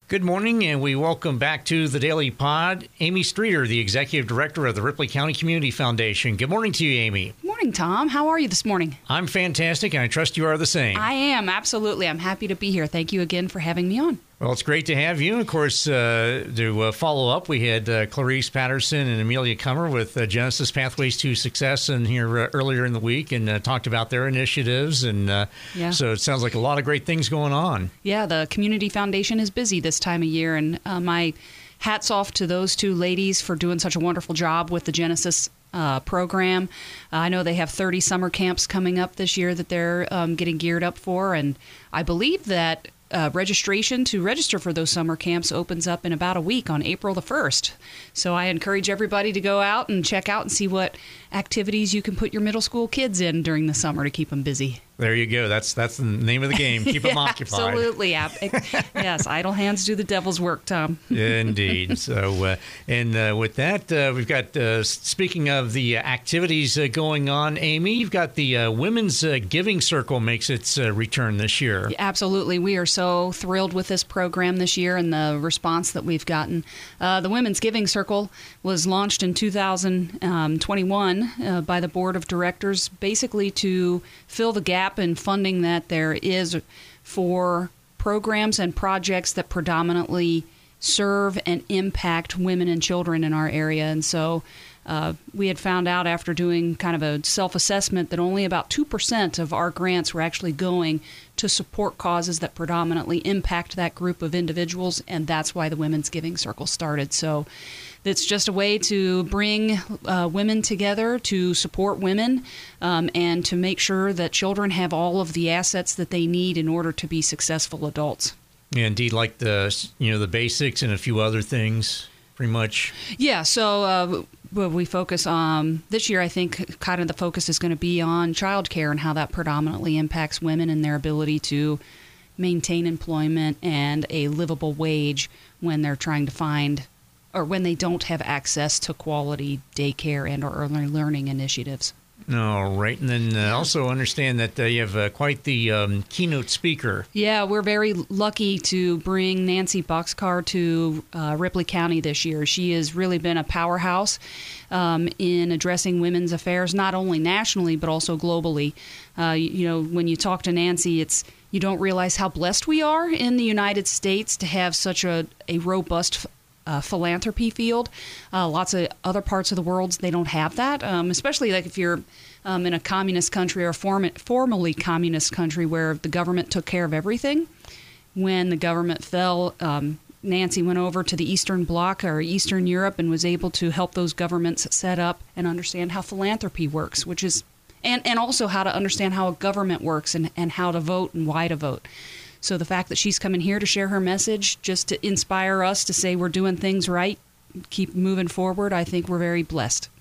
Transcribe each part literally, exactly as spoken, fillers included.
Good morning, and we welcome back to the Daily Pod Amy Streeter, the Executive Director of the Ripley County Community Foundation. Good morning to you, Amy. Good morning, Tom. How are you this morning? I'm fantastic, and I trust you are the same. I am, absolutely. I'm happy to be here. Thank you again for having me on. Well, it's great to have you. Of course, uh, to uh, follow up, we had uh, Clarice Patterson and Amelia Kummer with uh, Genesis Pathways to Success in here uh, earlier in the week and uh, talked about their initiatives. And uh, yeah. so it sounds like a lot of great things going on. Yeah, the Community Foundation is busy this time of year, and uh, my hats off to those two ladies for doing such a wonderful job with the Genesis Uh, program. Uh, I know they have thirty summer camps coming up this year that they're um, getting geared up for, and I believe that uh, registration to register for those summer camps opens up in about a week on April the first. So I encourage everybody to go out and check out and see what activities you can put your middle school kids in during the summer to keep them busy. There you go. That's that's the name of the game. Keep them yeah, occupied. Absolutely. Yes, idle hands do the devil's work, Tom. Indeed. So, uh, and uh, with that, uh, we've got, uh, speaking of the activities uh, going on, Amy, you've got the uh, Women's uh, Giving Circle makes its uh, return this year. Yeah, absolutely. We are so thrilled with this program this year and the response that we've gotten. Uh, the Women's Giving Circle was launched in two thousand twenty-one uh, by the Board of Directors, basically to fill the gap in funding that there is for programs and projects that predominantly serve and impact women and children in our area. And so uh, we had found out after doing kind of a self-assessment that only about two percent of our grants were actually going to support causes that predominantly impact that group of individuals, and that's why the Women's Giving Circle started. So it's just a way to bring uh, women together to support women um, and to make sure that children have all of the assets that they need in order to be successful adults. Yeah, indeed, like the you know the basics and a few other things, pretty much. Yeah, so uh, we focus on this year. I think kind of the focus is going to be on childcare and how that predominantly impacts women and their ability to maintain employment and a livable wage when they're trying to find or when they don't have access to quality daycare and or early learning initiatives. All right. And then uh, also understand that uh, you have uh, quite the um, keynote speaker. Yeah, we're very lucky to bring Nancy Boxcar to uh, Ripley County this year. She has really been a powerhouse um, in addressing women's affairs, not only nationally, but also globally. Uh, you, you know, when you talk to Nancy, it's you don't realize how blessed we are in the United States to have such a, a robust Uh, philanthropy field. Uh, lots of other parts of the world, they don't have that, um, especially like if you're um, in a communist country or form- formerly communist country where the government took care of everything. When the government fell, um, Nancy went over to the Eastern Bloc or Eastern Europe and was able to help those governments set up and understand how philanthropy works, which is, and, and also how to understand how a government works and, and how to vote and why to vote. So the fact that she's coming here to share her message, just to inspire us to say we're doing things right, keep moving forward, I think we're very blessed.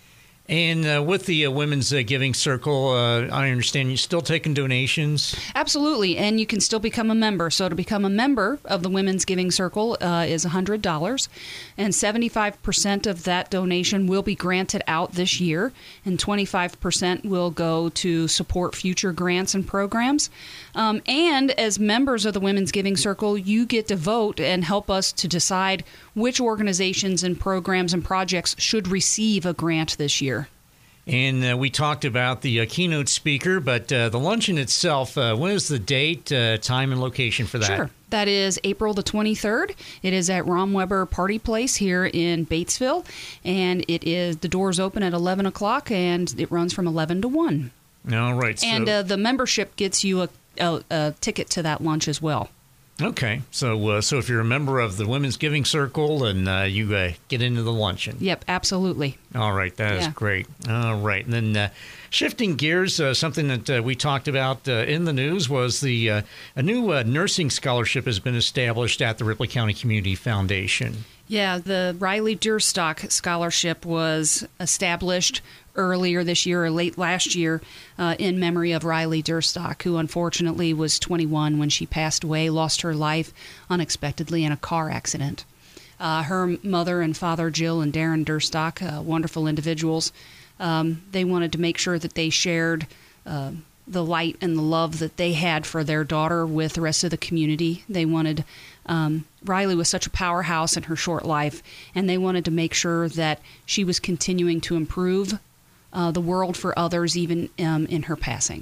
And uh, with the uh, Women's uh, Giving Circle, uh, I understand you're still taking donations? Absolutely, and you can still become a member. So to become a member of the Women's Giving Circle uh, is one hundred dollars, and seventy-five percent of that donation will be granted out this year, and twenty-five percent will go to support future grants and programs. Um, and as members of the Women's Giving Circle, you get to vote and help us to decide which organizations and programs and projects should receive a grant this year. And uh, we talked about the uh, keynote speaker, but uh, the luncheon itself, uh, when is the date, uh, time, and location for that? Sure. That is April the twenty-third. It is at Rom Weber Party Place here in Batesville, and it is the doors open at eleven o'clock, and it runs from eleven to one. All right. So, and uh, the membership gets you a, a, a ticket to that lunch as well. Okay, so uh, so if you're a member of the Women's Giving Circle and uh, you uh, get into the luncheon. Yep, absolutely. All right, that yeah. is great. All right, and then uh, shifting gears, uh, something that uh, we talked about uh, in the news was the uh, a new uh, nursing scholarship has been established at the Ripley County Community Foundation. Yeah, the Riley Durstock Scholarship was established earlier this year or late last year uh, in memory of Riley Durstock, who unfortunately was twenty-one when she passed away, lost her life unexpectedly in a car accident. Uh, her mother and father, Jill and Darren Durstock, uh, wonderful individuals, um, they wanted to make sure that they shared uh, the light and the love that they had for their daughter with the rest of the community. They wanted Um, Riley was such a powerhouse in her short life, and they wanted to make sure that she was continuing to improve uh, the world for others, even um, in her passing.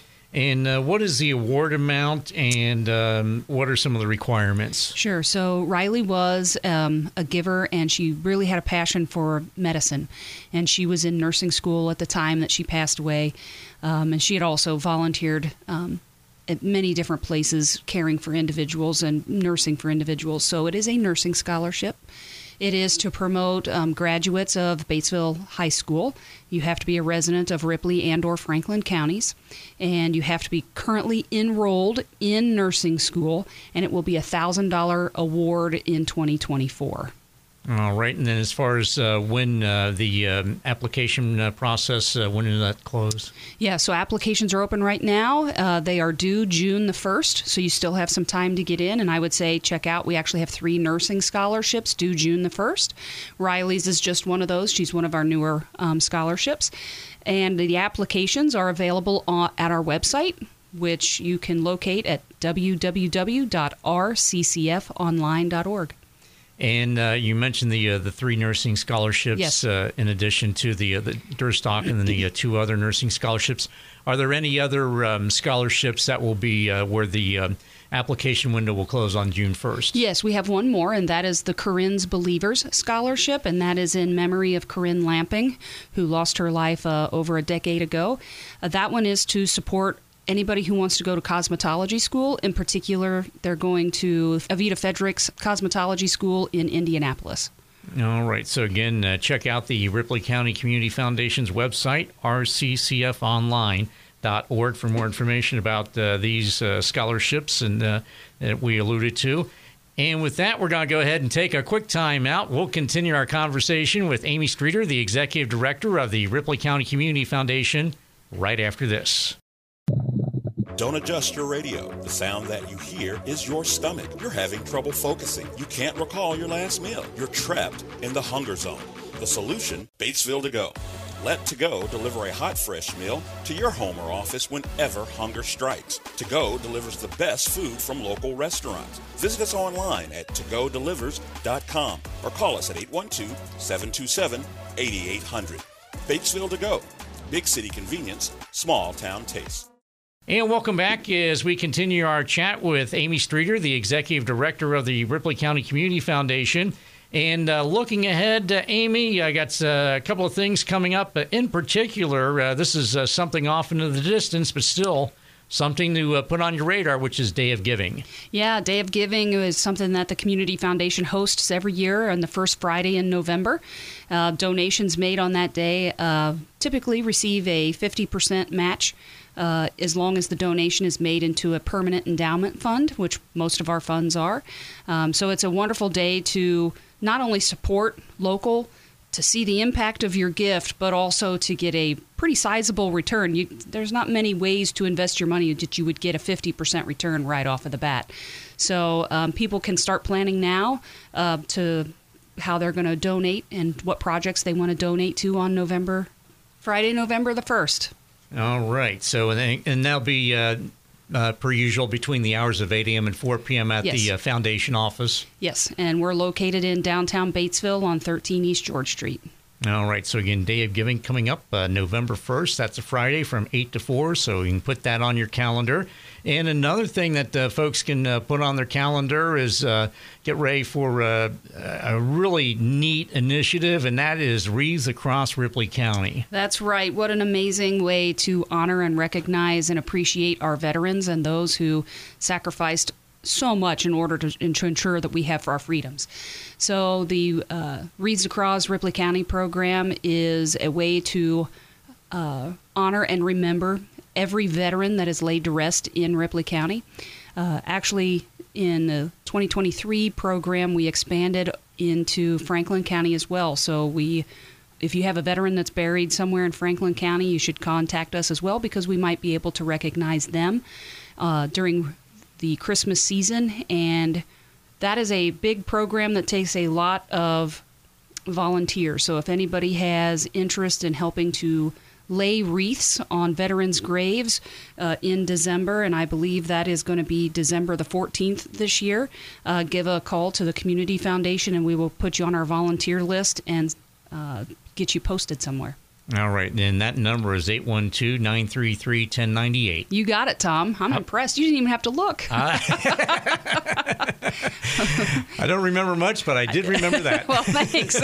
And uh, what is the award amount, and um, what are some of the requirements? Sure. So Riley was um, a giver, and she really had a passion for medicine. And she was in nursing school at the time that she passed away. Um, and she had also volunteered um, at many different places, caring for individuals and nursing for individuals. So it is a nursing scholarship. It is to promote um, graduates of Batesville High School. You have to be a resident of Ripley and or Franklin counties, and you have to be currently enrolled in nursing school, and it will be a one thousand dollars award in twenty twenty-four. All right. And then as far as uh, when uh, the um, application uh, process, uh, when did that close? Yeah, so applications are open right now. Uh, they are due June the first, so you still have some time to get in. And I would say check out, we actually have three nursing scholarships due June the first. Riley's is just one of those. She's one of our newer um, scholarships. And the applications are available on, at our website, which you can locate at w w w dot r c c f online dot org. And uh, you mentioned the uh, the three nursing scholarships, yes. uh, in addition to the uh, the Durstock and then the uh, two other nursing scholarships. Are there any other um, scholarships that will be uh, where the um, application window will close on June first? Yes, we have one more, and that is the Corinne's Believers Scholarship, and that is in memory of Corinne Lamping, who lost her life uh, over a decade ago. Uh, that one is to support anybody who wants to go to cosmetology school. In particular, they're going to Avita Federick's Cosmetology School in Indianapolis. All right. So, again, uh, check out the Ripley County Community Foundation's website, r c c f online dot org, for more information about uh, these uh, scholarships and uh, that we alluded to. And with that, we're going to go ahead and take a quick time out. We'll continue our conversation with Amy Streeter, the Executive Director of the Ripley County Community Foundation, right after this. Don't adjust your radio. The sound that you hear is your stomach. You're having trouble focusing. You can't recall your last meal. You're trapped in the hunger zone. The solution, Batesville To Go. Let To Go deliver a hot, fresh meal to your home or office whenever hunger strikes. To Go delivers the best food from local restaurants. Visit us online at to go delivers dot com or call us at eight one two, seven two seven, eight eight zero zero. Batesville To Go. Big city convenience, small town taste. And welcome back as we continue our chat with Amy Streeter, the Executive Director of the Ripley County Community Foundation. And uh, looking ahead, uh, Amy, I got uh, a couple of things coming up. Uh, in particular, uh, this is uh, something off into the distance, but still something to uh, put on your radar, which is Day of Giving. Yeah, Day of Giving is something that the Community Foundation hosts every year on the first Friday in November. Uh, donations made on that day uh, typically receive a fifty percent match. Uh, as long as the donation is made into a permanent endowment fund, which most of our funds are. Um, so it's a wonderful day to not only support local, to see the impact of your gift, but also to get a pretty sizable return. You, there's not many ways to invest your money that you would get a fifty percent return right off of the bat. So um, people can start planning now uh, to how they're going to donate and what projects they want to donate to on November, Friday, November the first. All right. So, and, and that'll be uh, uh, per usual between the hours of eight a.m. and four p.m. at yes. the uh, foundation office. Yes, and we're located in downtown Batesville on thirteen East George Street. All right. So, again, Day of Giving coming up uh, November first. That's a Friday from eight to four, so you can put that on your calendar. And another thing that uh, folks can uh, put on their calendar is uh, get ready for uh, a really neat initiative, and that is Wreaths Across Ripley County. That's right. What an amazing way to honor and recognize and appreciate our veterans and those who sacrificed so much in order to, to ensure that we have our freedoms. So the uh, Wreaths Across Ripley County program is a way to uh, honor and remember every veteran that is laid to rest in Ripley County. Uh, actually, in the twenty twenty-three program, we expanded into Franklin County as well. So we, if you have a veteran that's buried somewhere in Franklin County, you should contact us as well, because we might be able to recognize them uh, during the Christmas season. And that is a big program that takes a lot of volunteers. So if anybody has interest in helping to lay wreaths on veterans' graves uh, in December, and I believe that is going to be December the fourteenth this year. Uh, give a call to the Community Foundation, and we will put you on our volunteer list and uh, get you posted somewhere. All right, and that number is eight one two, nine three three, one zero nine eight. You got it, Tom. I'm uh, impressed. You didn't even have to look. Uh, I don't remember much, but I did remember that. Well, thanks.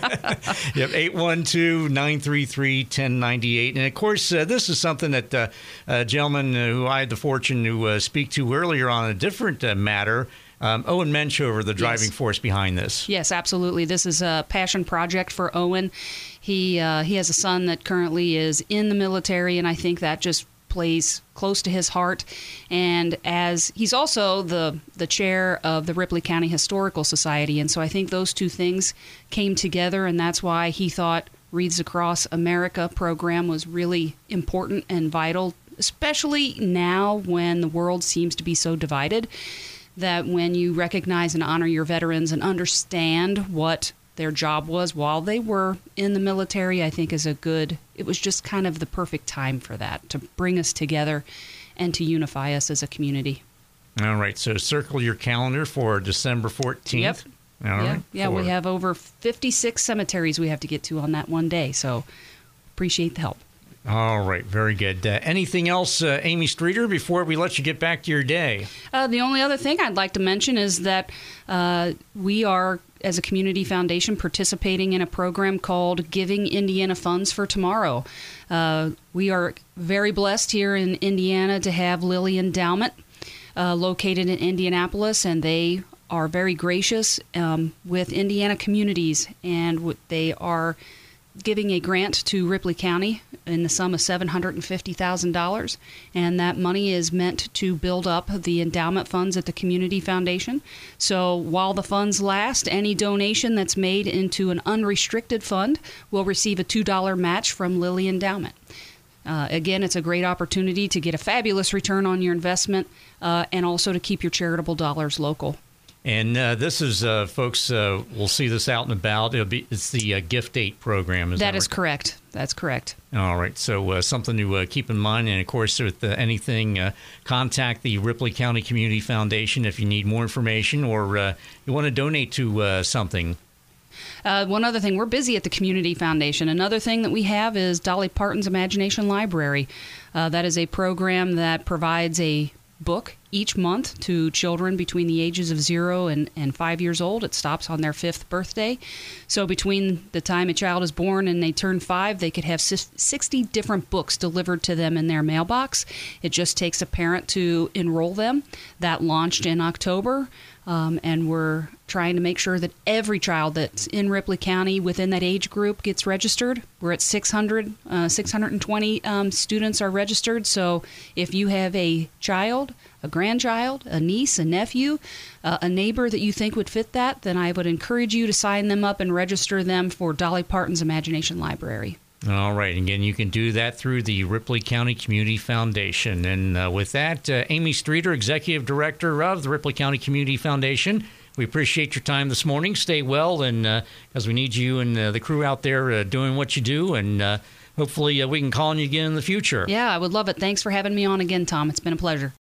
Yep, eight one two, nine three three, one zero nine eight. And, of course, uh, this is something that uh, a gentleman who I had the fortune to uh, speak to earlier on a different uh, matter, Um, Owen Menchover, the driving yes. force behind this. Yes, absolutely. This is a passion project for Owen. He uh, he has a son that currently is in the military, and I think that just plays close to his heart. And as he's also the the chair of the Ripley County Historical Society, and so I think those two things came together, and that's why he thought Wreaths Across America program was really important and vital, especially now when the world seems to be so divided. That when you recognize and honor your veterans and understand what their job was while they were in the military, I think is a good, it was just kind of the perfect time for that, to bring us together and to unify us as a community. All right, so circle your calendar for December fourteenth. Yep. All yeah, right. yeah we have over fifty-six cemeteries we have to get to on that one day, so appreciate the help. All right, very good. Uh, anything else, uh, Amy Streeter, before we let you get back to your day? Uh, the only other thing I'd like to mention is that uh, we are, as a community foundation, participating in a program called Giving Indiana Funds for Tomorrow. Uh, we are very blessed here in Indiana to have Lilly Endowment uh, located in Indianapolis, and they are very gracious um, with Indiana communities, and w- they are giving a grant to Ripley County in the sum of seven hundred fifty thousand dollars, and that money is meant to build up the endowment funds at the Community Foundation. So while the funds last, any donation that's made into an unrestricted fund will receive a two dollars match from Lilly Endowment. Uh, again, it's a great opportunity to get a fabulous return on your investment uh, and also to keep your charitable dollars local. And uh, this is, uh, folks, uh, we'll see this out and about. It'll be, it's the uh, Gift Date program. Is that, that is right? correct. That's correct. All right. So uh, something to uh, keep in mind. And, of course, with uh, anything, uh, contact the Ripley County Community Foundation if you need more information or uh, you want to donate to uh, something. Uh, one other thing, we're busy at the Community Foundation. Another thing that we have is Dolly Parton's Imagination Library. Uh, that is a program that provides a book each month to children between the ages of zero and, and five years old. It stops on their fifth birthday. So between the time a child is born and they turn five, they could have sixty different books delivered to them in their mailbox. It just takes a parent to enroll them. That launched in October. Um, and we're trying to make sure that every child that's in Ripley County within that age group gets registered. We're at six hundred, uh, six hundred twenty um, students are registered. So if you have a child, a grandchild, a niece, a nephew, uh, a neighbor that you think would fit that, then I would encourage you to sign them up and register them for Dolly Parton's Imagination Library. All right. Again, you can do that through the Ripley County Community Foundation. And uh, with that, uh, Amy Streeter, Executive Director of the Ripley County Community Foundation, we appreciate your time this morning. Stay well, and because uh, we need you and uh, the crew out there uh, doing what you do, and uh, hopefully uh, we can call on you again in the future. Yeah, I would love it. Thanks for having me on again, Tom. It's been a pleasure.